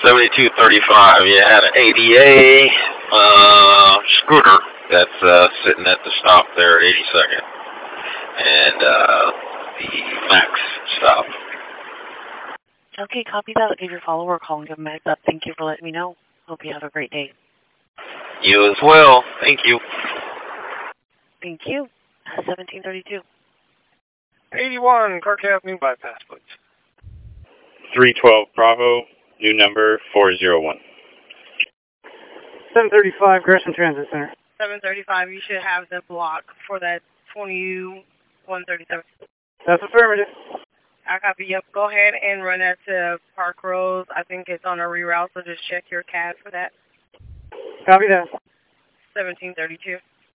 7235. You had an ADA scooter that's sitting at the stop there at 82nd. And the Max stop. Okay, copy that. I'll give your follower a call and give him a heads up. Thank you for letting me know. Hope you have a great day. You as well. Thank you. Thank you. 1732. 81, Clark Avenue bypass, please. 312 Bravo, new number 401. 735 Gresham Transit Center. 735, you should have the block for that 2137. That's affirmative. I copy. Yep. Go ahead and run that to Park Rose. I think it's on a reroute, so just check your CAD for that. Copy that. 1732.